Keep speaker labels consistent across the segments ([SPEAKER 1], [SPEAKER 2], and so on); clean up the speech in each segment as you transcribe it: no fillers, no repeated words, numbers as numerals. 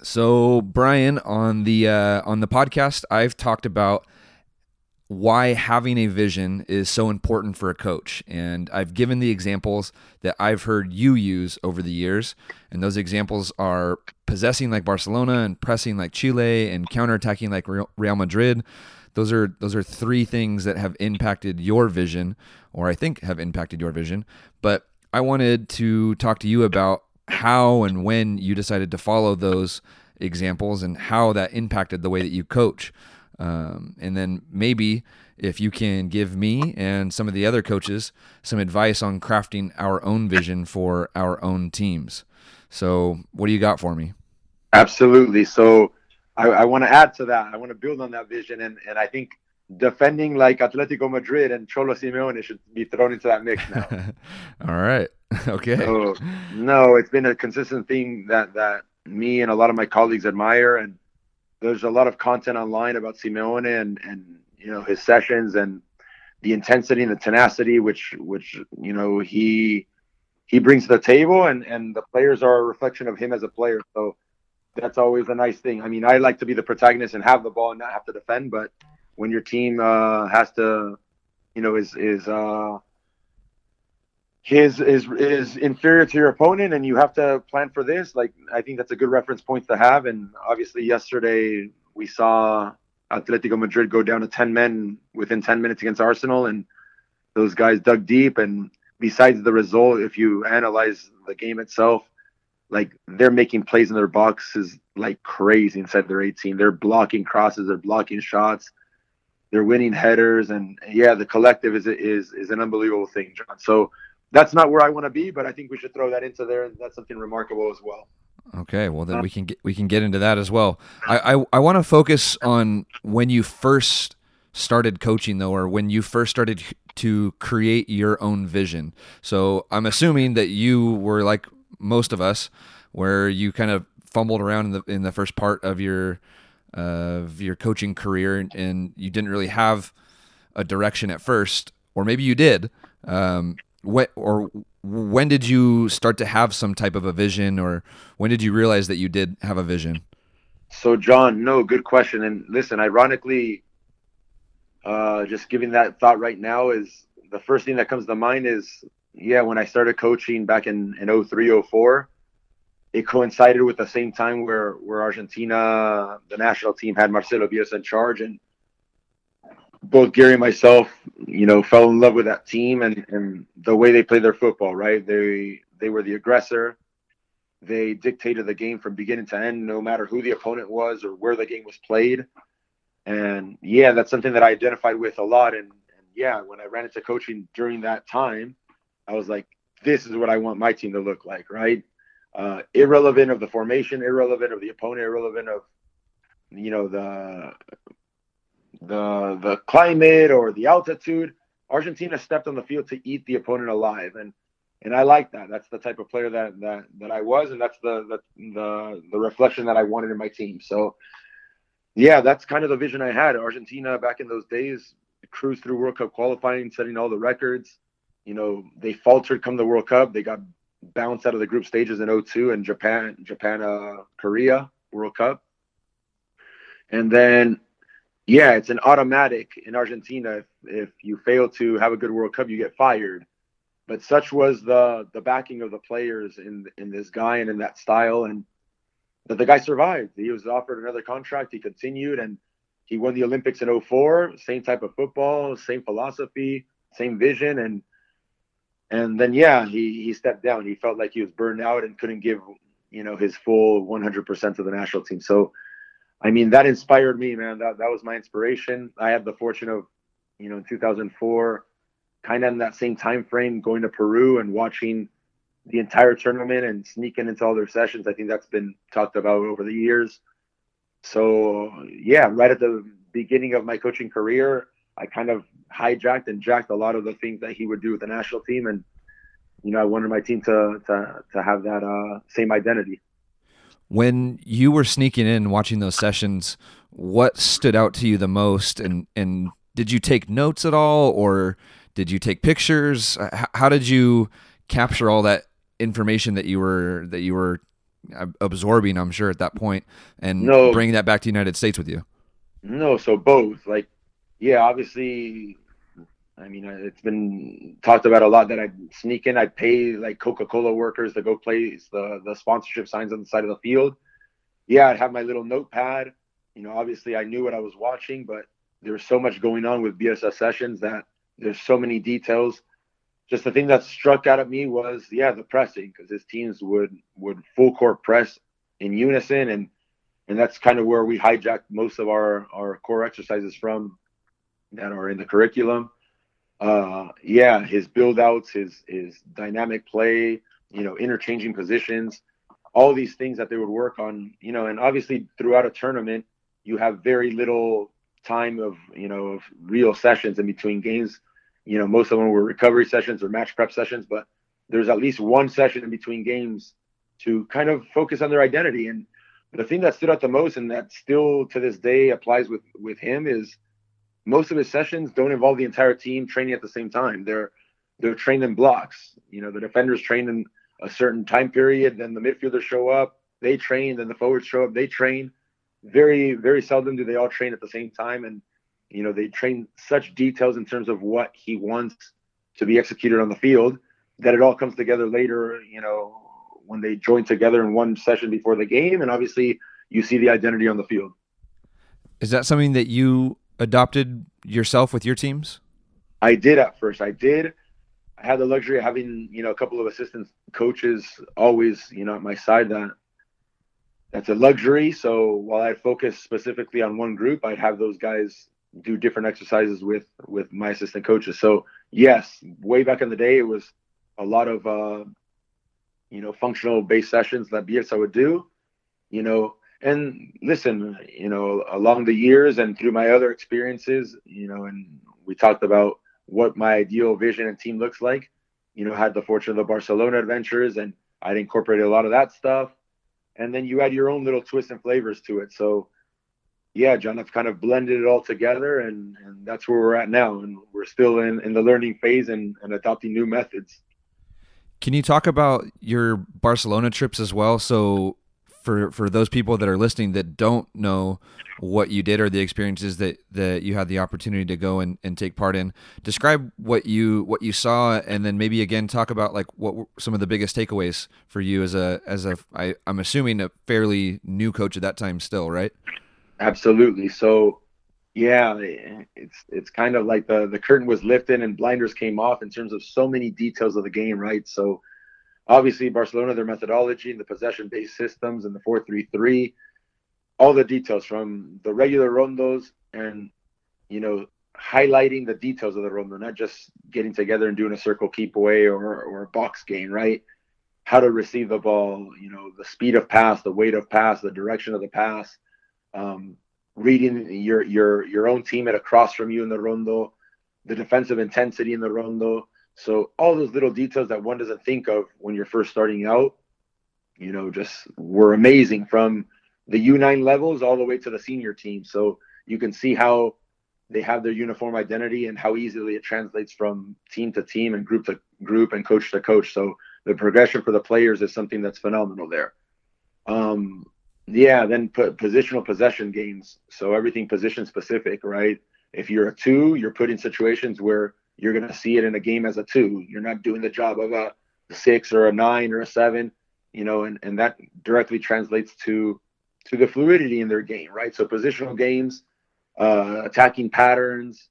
[SPEAKER 1] So, Brian, on the podcast, I've talked about why having a vision is so important for a coach, and I've given the examples that I've heard you use over the years, and those examples are possessing like Barcelona and pressing like Chile and counterattacking like Real Madrid. Those are three things that have impacted your vision, or I think have impacted your vision. But I wanted to talk to you about how and when you decided to follow those examples and how that impacted the way that you coach. And then maybe if you can give me and some of the other coaches some advice on crafting our own vision for our own teams. So what do you got for me?
[SPEAKER 2] Absolutely. So I want to add to that. I want to build on that vision. And I think defending like Atletico Madrid and Cholo Simeone should be thrown into that mix now.
[SPEAKER 1] All right. Okay.
[SPEAKER 2] So, no, it's been a consistent theme that me and a lot of my colleagues admire. And there's a lot of content online about Simeone and his sessions and the intensity and the tenacity which he brings to the table, and the players are a reflection of him as a player. So that's always a nice thing. I mean, I like to be the protagonist and have the ball and not have to defend, but when your team has to, is inferior to your opponent and you have to plan for this, like, I think that's a good reference point to have. And obviously yesterday we saw Atletico Madrid go down to 10 men within 10 minutes against Arsenal, and those guys dug deep. And besides the result, if you analyze the game itself, like, they're making plays in their boxes like crazy inside their 18. They're blocking crosses, they're blocking shots, they're winning headers, and yeah, the collective is an unbelievable thing, John. So that's not where I want to be, but I think we should throw that into there, and that's something remarkable as well.
[SPEAKER 1] Okay, well then we can get into that as well. I want to focus on when you first started coaching though, or when you first started to create your own vision. So I'm assuming that you were like most of us, where you kind of fumbled around in the first part of your coaching career, and you didn't really have a direction at first, or maybe you did. When did you start to have some type of a vision, or when did you realize that you did have a vision?
[SPEAKER 2] So, John, no, good question. And listen, ironically, just giving that thought right now, is the first thing that comes to mind is, when I started coaching back in 03, 04, it coincided with the same time where Argentina, the national team, had Marcelo Bielsa in charge. And both Gary and myself, fell in love with that team and the way they played their football, right? They were the aggressor. They dictated the game from beginning to end, no matter who the opponent was or where the game was played. And that's something that I identified with a lot. And when I ran into coaching during that time, I was like, this is what I want my team to look like, right? Irrelevant of the formation, irrelevant of the opponent, irrelevant of, the climate or the altitude. Argentina stepped on the field to eat the opponent alive, and I like that. That's the type of player that I was, and that's the reflection that I wanted in my team. So that's kind of the vision I had. Argentina back in those days cruised through World Cup qualifying, setting all the records. They faltered come the World Cup. They got bounced out of the group stages in 02 and Japan, Korea World Cup. And then, it's an automatic in Argentina. If you fail to have a good World Cup, you get fired. But such was the backing of the players in this guy and in that style, and that the guy survived. He was offered another contract. He continued, and he won the Olympics in 04. Same type of football, same philosophy, same vision. And then, he stepped down. He felt like he was burned out and couldn't give, his full 100% to the national team. So, I mean, that inspired me, man. That was my inspiration. I had the fortune of, in 2004, kind of in that same time frame, going to Peru and watching the entire tournament and sneaking into all their sessions. I think that's been talked about over the years. So, right at the beginning of my coaching career, I kind of hijacked and jacked a lot of the things that he would do with the national team. And, I wanted my team to have that same identity.
[SPEAKER 1] When you were sneaking in watching those sessions, what stood out to you the most? And did you take notes at all, or did you take pictures? How did you capture all that information that you were absorbing, I'm sure, at that point, and
[SPEAKER 2] No,
[SPEAKER 1] bringing that back to the United States with you.
[SPEAKER 2] no. So both, like, yeah, obviously. I mean, it's been talked about a lot that I'd sneak in. I'd pay like Coca-Cola workers to go place the sponsorship signs on the side of the field. Yeah, I'd have my little notepad. Obviously I knew what I was watching, but there's so much going on with BSS sessions that there's so many details. Just the thing that struck out at me was, yeah, the pressing, because his teams would full court press in unison, and that's kind of where we hijacked most of our core exercises from that are in the curriculum. Yeah, his build outs, his dynamic play, interchanging positions, all these things that they would work on, and obviously throughout a tournament, you have very little time of real sessions in between games. Most of them were recovery sessions or match prep sessions, but there's at least one session in between games to kind of focus on their identity. And the thing that stood out the most, and that still to this day applies with him, is most of his sessions don't involve the entire team training at the same time. They're trained in blocks. The defenders train in a certain time period, then the midfielders show up, they train, then the forwards show up, they train. Very, very seldom do they all train at the same time. And, they train such details in terms of what he wants to be executed on the field that it all comes together later, when they join together in one session before the game. And obviously you see the identity on the field.
[SPEAKER 1] Is that something that you adopted yourself with your teams?
[SPEAKER 2] I did at first. I had the luxury of having, a couple of assistant coaches always, at my side. That's a luxury. So while I focus specifically on one group, I'd have those guys do different exercises with my assistant coaches. So yes, way back in the day, it was a lot of, functional based sessions that Bielsa would do, and listen, along the years and through my other experiences, and we talked about what my ideal vision and team looks like, had the fortune of the Barcelona adventures, and I'd incorporated a lot of that stuff. And then you add your own little twists and flavors to it. So yeah, John, I've kind of blended it all together, and that's where we're at now. And we're still in the learning phase and adopting new methods.
[SPEAKER 1] Can you talk about your Barcelona trips as well? So for those people that are listening that don't know what you did or the experiences that you had the opportunity to go and take part in, describe what you saw, and then maybe again talk about like what were some of the biggest takeaways for you as I'm assuming a fairly new coach at that time still, right?
[SPEAKER 2] Absolutely. So yeah, it's kind of like the curtain was lifted and blinders came off in terms of so many details of the game, right? So obviously Barcelona, their methodology and the possession-based systems and the 4-3-3, all the details from the regular rondos and, highlighting the details of the rondo, not just getting together and doing a circle keep away or a box gain, right? How to receive the ball, the speed of pass, the weight of pass, the direction of the pass, reading your own teammate across from you in the rondo, the defensive intensity in the rondo. So all those little details that one doesn't think of when you're first starting out, just were amazing from the U9 levels all the way to the senior team. So you can see how they have their uniform identity and how easily it translates from team to team and group to group and coach to coach. So the progression for the players is something that's phenomenal there. Yeah, then positional possession games. So everything position specific, right? If you're a 2, you're put in situations where you're going to see it in a game as a 2. You're not doing the job of a 6 or a 9 or a 7, and that directly translates to the fluidity in their game, right? So positional games, attacking patterns,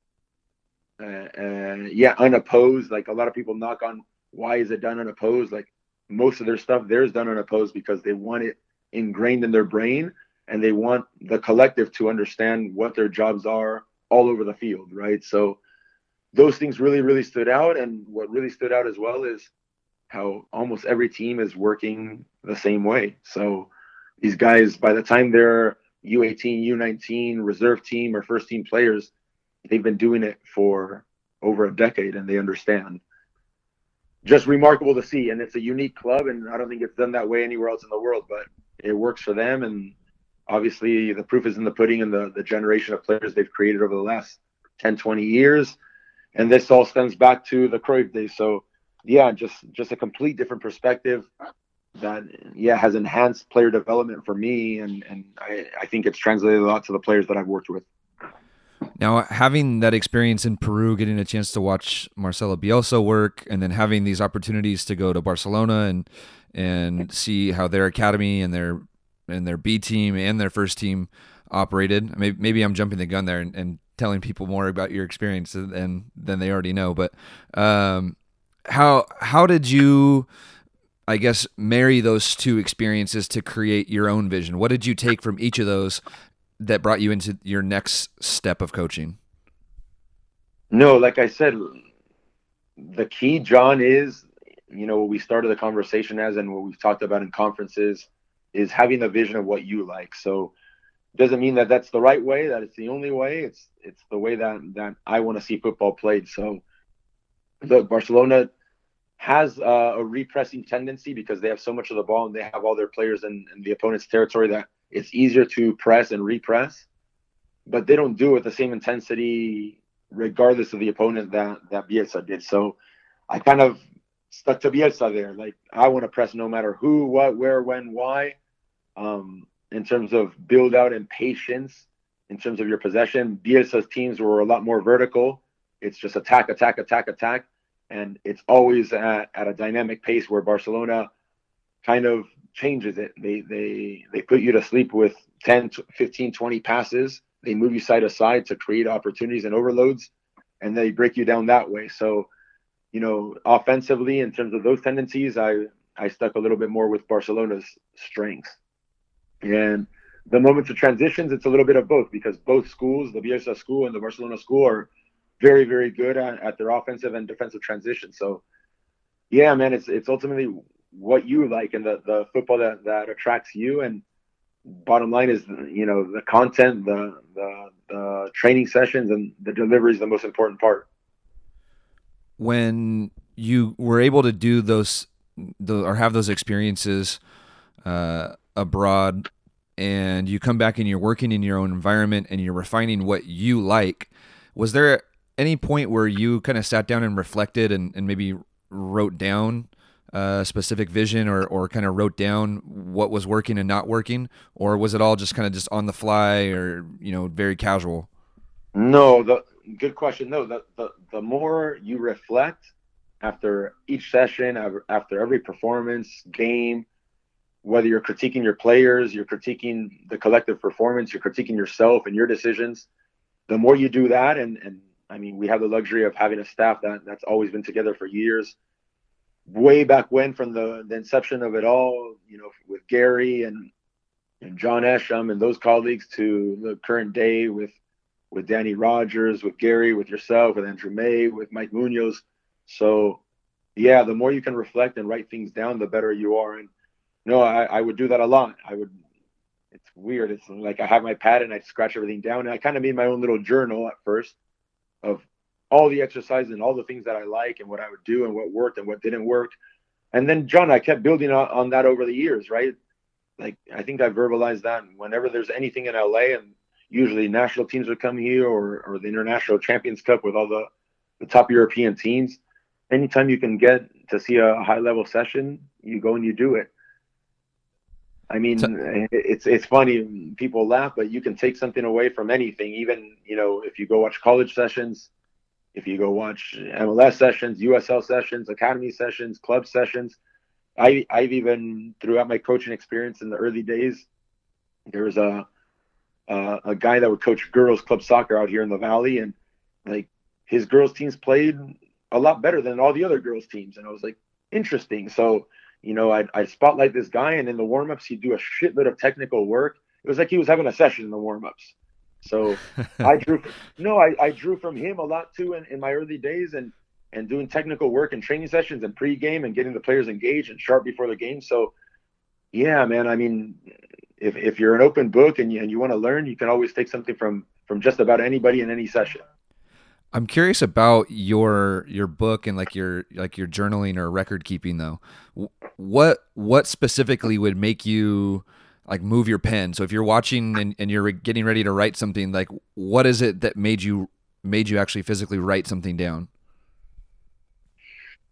[SPEAKER 2] unopposed. Like a lot of people knock on why is it done unopposed? Like most of their stuff there's done unopposed because they want it ingrained in their brain and they want the collective to understand what their jobs are all over the field, right? So those things really, really stood out. And what really stood out as well is how almost every team is working the same way. So these guys, by the time they're U18, U19, reserve team, or first team players, they've been doing it for over a decade and they understand. Just remarkable to see. And it's a unique club, and I don't think it's done that way anywhere else in the world, but it works for them. And obviously the proof is in the pudding and the generation of players they've created over the last 10, 20 years. And this all stems back to the Cruyff days. So yeah, just a complete different perspective. that yeah has enhanced player development for me, and I think it's translated a lot to the players that I've worked with.
[SPEAKER 1] Now, having that experience in Peru, getting a chance to watch Marcelo Bielsa work, and then having these opportunities to go to Barcelona and see how their academy and their B team and their first team operated. Maybe I'm jumping the gun there and telling people more about your experience than they already know. But how did you, I guess, marry those two experiences to create your own vision? What did you take from each of those that brought you into your next step of coaching?
[SPEAKER 2] No, like I said, the key, John, is, what we started the conversation as, and what we've talked about in conferences, is having the vision of what you like. So it doesn't mean that that's the right way, that it's the only way. It's the way that I want to see football played. So look, Barcelona has a repressing tendency because they have so much of the ball and they have all their players in the opponent's territory that it's easier to press and repress, but they don't do it with the same intensity regardless of the opponent that Bielsa did. So I kind of stuck to Bielsa there. Like, I want to press no matter who, what, where, when, why. In terms of build out and patience, in terms of your possession, Bielsa's teams were a lot more vertical. It's just attack, attack, attack, attack. And it's always at a dynamic pace where Barcelona kind of changes it. They put you to sleep with 10, 15, 20 passes. They move you side to side to create opportunities and overloads, and they break you down that way. So, offensively, in terms of those tendencies, I stuck a little bit more with Barcelona's strengths. And the moments of transitions, it's a little bit of both, because both schools, the Bielsa school and the Barcelona school, are very, very good at their offensive and defensive transition. So, yeah, man, it's ultimately what you like and the football that attracts you. And bottom line is, the content, the training sessions, and the delivery is the most important part.
[SPEAKER 1] When you were able to do those or have those experiences abroad, and you come back and you're working in your own environment and you're refining what you like, was there any point where you kind of sat down and reflected and maybe wrote down a specific vision or kind of wrote down what was working and not working? Or was it all just kind of just on the fly or, very casual?
[SPEAKER 2] No, good question. No, the more you reflect after each session, after every performance, game, whether you're critiquing your players, you're critiquing the collective performance, you're critiquing yourself and your decisions, the more you do that, and I mean, we have the luxury of having a staff that's always been together for years. Way back when, from the inception of it all, with Gary and John Esham and those colleagues, to the current day with Danny Rogers, with Gary, with yourself, with Andrew May, with Mike Munoz. So, yeah, the more you can reflect and write things down, the better you are. And I would do that a lot. It's weird. It's like I have my pad and I scratch everything down. And I kind of made my own little journal at first of all the exercises and all the things that I like and what I would do and what worked and what didn't work. And then, John, I kept building on that over the years, right? Like, I think I verbalized that whenever there's anything in LA, and usually national teams would come here, or the International Champions Cup with all the top European teams. Anytime you can get to see a high-level session, you go and you do it. I mean, it's funny, people laugh, but you can take something away from anything. Even, if you go watch college sessions, if you go watch MLS sessions, USL sessions, academy sessions, club sessions. I've even, throughout my coaching experience in the early days, there was a guy that would coach girls club soccer out here in the Valley, and like, his girls teams played a lot better than all the other girls teams. And I was like, interesting. So, I'd spotlight this guy, and in the warm-ups, he'd do a shitload of technical work. It was like he was having a session in the warm-ups. So I drew from him a lot too in my early days, and doing technical work and training sessions and pregame and getting the players engaged and sharp before the game. So, yeah, man, I mean, if you're an open book and you want to learn, you can always take something from just about anybody in any session.
[SPEAKER 1] I'm curious about your book and like your journaling or record keeping though. What specifically would make you like move your pen? So if you're watching and you're getting ready to write something, like what is it that made you actually physically write something down?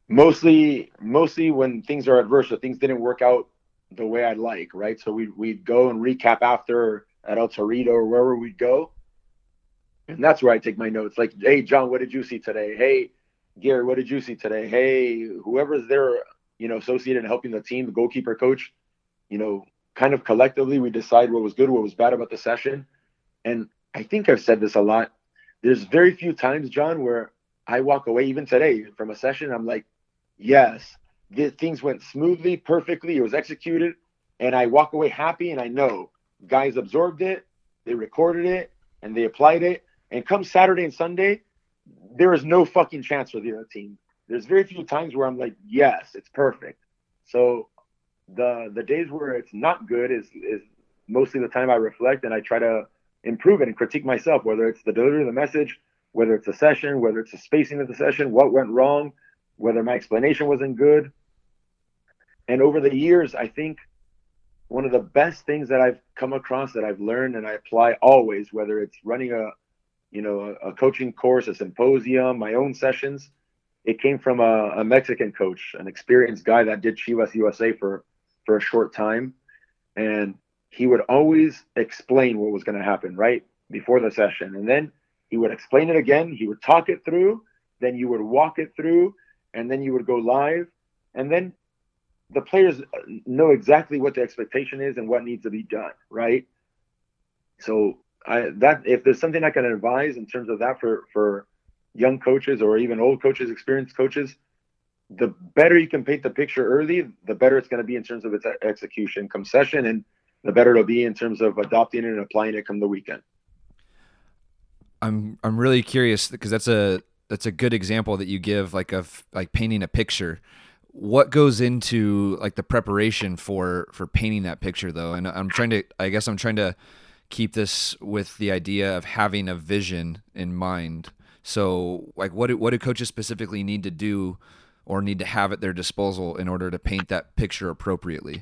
[SPEAKER 2] Mostly when things are adverse or things didn't work out the way I'd like, right? So we'd go and recap after at El Torito or wherever we'd go, and that's where I take my notes. Like, hey, John, what did you see today? Hey, Gary, what did you see today? Hey, whoever's there, associated in helping the team, the goalkeeper coach, kind of collectively we decide what was good, what was bad about the session. And I think I've said this a lot. There's very few times, John, where I walk away, even today, from a session, I'm like, yes, things went smoothly, perfectly, it was executed, and I walk away happy, and I know guys absorbed it, they recorded it, and they applied it. And come Saturday and Sunday, there is no fucking chance for the other team. There's very few times where I'm like, yes, it's perfect. So the days where it's not good is mostly the time I reflect and I try to improve it and critique myself, whether it's the delivery of the message, whether it's a session, whether it's the spacing of the session, what went wrong, whether my explanation wasn't good. And over the years, I think one of the best things that I've come across that I've learned and I apply always, whether it's running a coaching course, a symposium, my own sessions, it came from a Mexican coach, an experienced guy that did Chivas USA for a short time. And he would always explain what was going to happen right before the session. And then he would explain it again. He would talk it through. Then you would walk it through. And then you would go live. And then the players know exactly what the expectation is and what needs to be done, right? So if there's something I can advise in terms of that for young coaches or even old coaches, experienced coaches, the better you can paint the picture early, the better it's going to be in terms of its execution come session, and the better it'll be in terms of adopting it and applying it come the weekend.
[SPEAKER 1] I'm really curious because that's a good example that you give, like of like painting a picture. What goes into like the preparation for painting that picture though? And I'm trying to keep this with the idea of having a vision in mind. So like what do coaches specifically need to do or need to have at their disposal in order to paint that picture appropriately?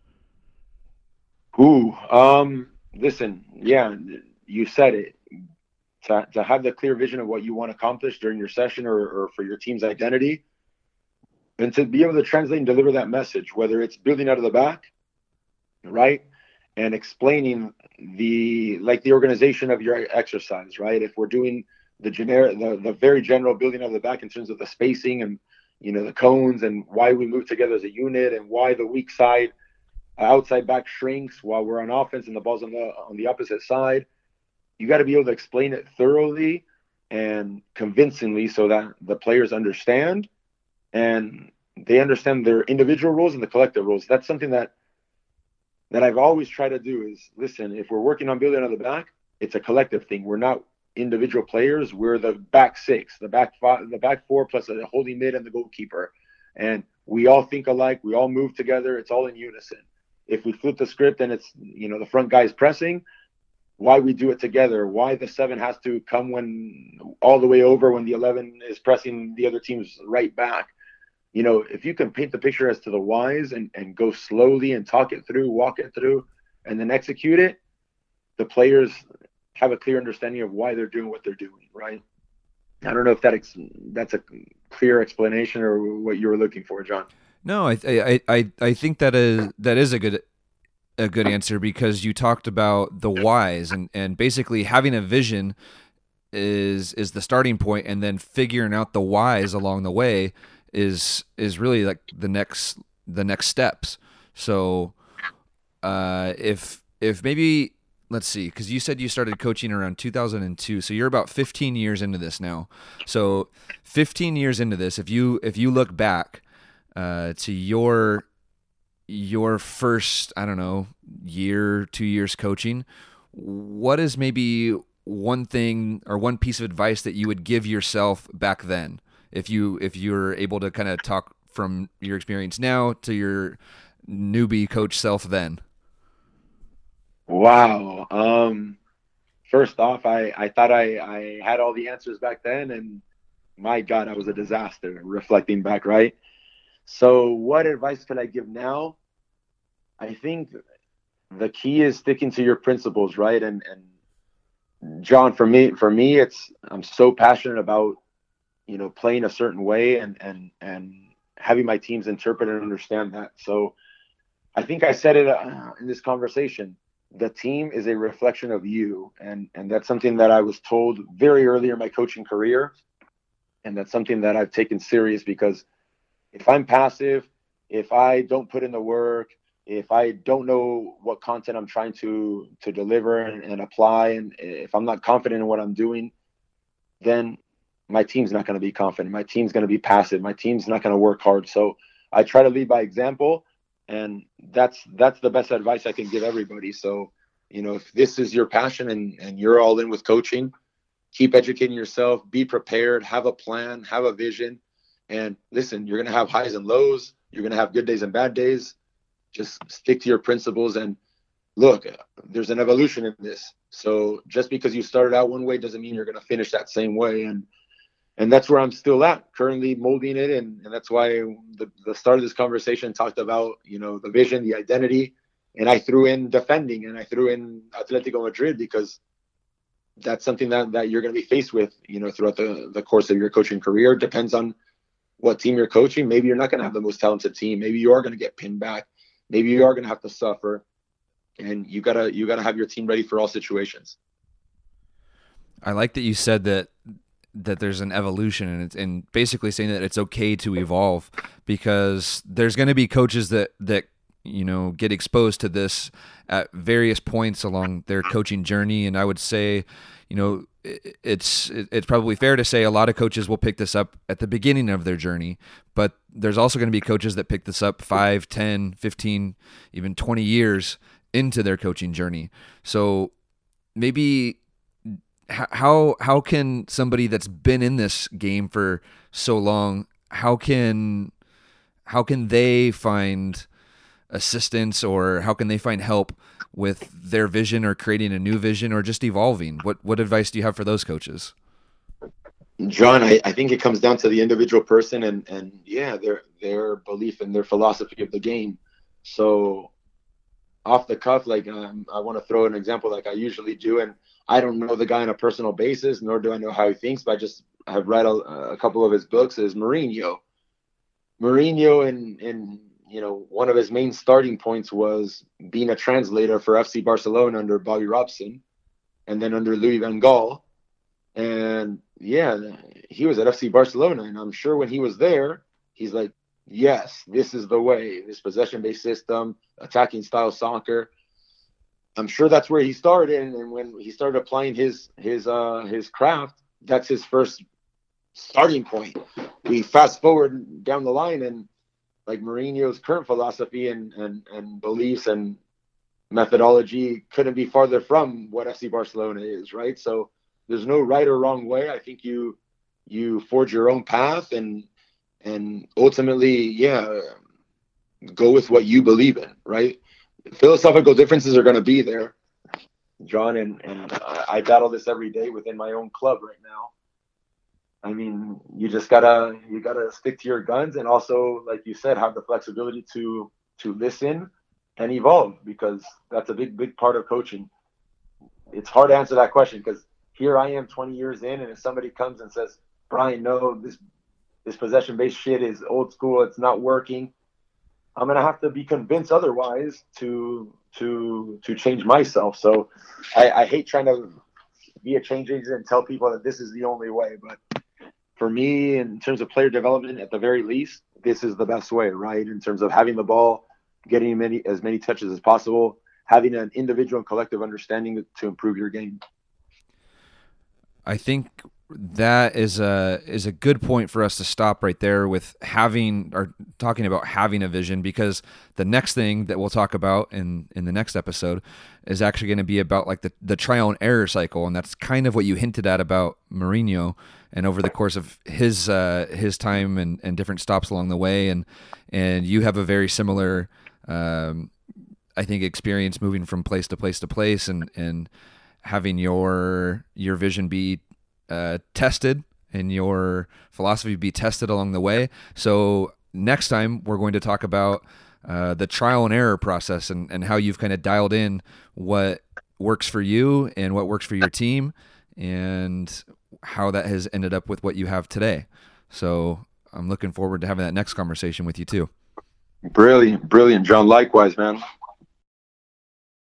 [SPEAKER 2] Listen, yeah, you said it. To have the clear vision of what you want to accomplish during your session or for your team's identity, and to be able to translate and deliver that message, whether it's building out of the back, right, and explaining the organization of your exercise, right? If we're doing the very general building out of the back in terms of the spacing and the cones and why we move together as a unit and why the weak side outside back shrinks while we're on offense and the ball's on the opposite side. You got to be able to explain it thoroughly and convincingly so that the players understand and they understand their individual roles and the collective roles. That's something that I've always tried to do is, listen, if we're working on building on the back, it's a collective thing. We're not individual players. We're the back six, the back five, the back four, plus a holding mid and the goalkeeper. And we all think alike. We all move together. It's all in unison. If we flip the script and it's, the front guy is pressing, why we do it together, why the 7 has to come when all the way over when the 11 is pressing the other team's right back. If you can paint the picture as to the whys and go slowly and talk it through, walk it through, and then execute it, the players have a clear understanding of why they're doing what they're doing, right? I don't know if that's a clear explanation or what you were looking for, John.
[SPEAKER 1] No, I think that is a good answer because you talked about the whys and basically having a vision is the starting point, and then figuring out the whys along the way is really like the next steps. So if maybe, let's see, because you said you started coaching around 2002, so you're about 15 years into this now. So 15 years into this, if you look back to your first, I don't know, year, 2 years coaching, what is maybe one thing or one piece of advice that you would give yourself back then, if you're able to kind of talk from your experience now to your newbie coach self then?
[SPEAKER 2] Wow. First off, I thought I had all the answers back then, and my God, I was a disaster reflecting back, right? So what advice could I give now? I think the key is sticking to your principles, right? And John, for me, I'm so passionate about, playing a certain way and having my teams interpret and understand that. So I think I said it in this conversation. The team is a reflection of you, and that's something that I was told very early in my coaching career, and that's something that I've taken serious, because if I'm passive, if I don't put in the work, if I don't know what content I'm trying to deliver and apply, and if I'm not confident in what I'm doing, then my team's not going to be confident. My team's going to be passive. My team's not going to work hard. So I try to lead by example, and that's the best advice I can give everybody. So, if this is your passion and you're all in with coaching, keep educating yourself, be prepared, have a plan, have a vision, and listen, you're going to have highs and lows. You're going to have good days and bad days. Just stick to your principles, and look, there's an evolution in this. So just because you started out one way doesn't mean you're going to finish that same way. And that's where I'm still at, currently molding it. And that's why the start of this conversation talked about, the vision, the identity. And I threw in defending, and I threw in Atletico Madrid, because that's something that you're going to be faced with, throughout the course of your coaching career. It depends on what team you're coaching. Maybe you're not going to have the most talented team. Maybe you are going to get pinned back. Maybe you are going to have to suffer. And you gotta have your team ready for all situations.
[SPEAKER 1] I like that you said that there's an evolution, and basically saying that it's okay to evolve, because there's going to be coaches that get exposed to this at various points along their coaching journey. And I would say, it's probably fair to say a lot of coaches will pick this up at the beginning of their journey, but there's also going to be coaches that pick this up 5, 10, 15, even 20 years into their coaching journey. So maybe how can somebody that's been in this game for so long, how can they find assistance, or how can they find help with their vision, or creating a new vision, or just evolving? What advice do you have for those coaches?
[SPEAKER 2] John, I think it comes down to the individual person and their belief and their philosophy of the game. So off the cuff, I want to throw an example like I usually do, and I don't know the guy on a personal basis, nor do I know how he thinks, but I just have read a couple of his books. Is Mourinho, and one of his main starting points was being a translator for FC Barcelona under Bobby Robson, and then under Louis van Gaal, and he was at FC Barcelona, and I'm sure when he was there, he's like, yes, this is the way, this possession-based system, attacking style soccer. I'm sure that's where he started, and when he started applying his craft, that's his first starting point. We fast forward down the line, and like Mourinho's current philosophy and beliefs and methodology couldn't be farther from what FC Barcelona is, right? So there's no right or wrong way. I think you forge your own path, and ultimately, go with what you believe in, right? Philosophical differences are going to be there, John, and I battle this every day within my own club right now. I mean, you gotta stick to your guns, and also, like you said, have the flexibility to listen and evolve, because that's a big part of coaching. It's hard to answer that question, because here I am 20 years in, and if somebody comes and says, Brian, no, this possession-based shit is old school, it's not working, I'm gonna have to be convinced otherwise to change myself. So I hate trying to be a change agent and tell people that this is the only way, but for me, in terms of player development, at the very least, this is the best way, right? In terms of having the ball, getting as many touches as possible, having an individual and collective understanding to improve your game.
[SPEAKER 1] I think that is a good point for us to stop right there with talking about having a vision, because the next thing that we'll talk about in the next episode is actually going to be about like the trial and error cycle, and that's kind of what you hinted at about Mourinho, and over the course of his time and different stops along the way, and you have a very similar I think experience moving from place to place to place, and having your vision be tested and your philosophy be tested along the way. So next time we're going to talk about the trial and error process, and how you've kind of dialed in what works for you and what works for your team, and how that has ended up with what you have today. So I'm looking forward to having that next conversation with you too.
[SPEAKER 2] Brilliant, John. Likewise, man.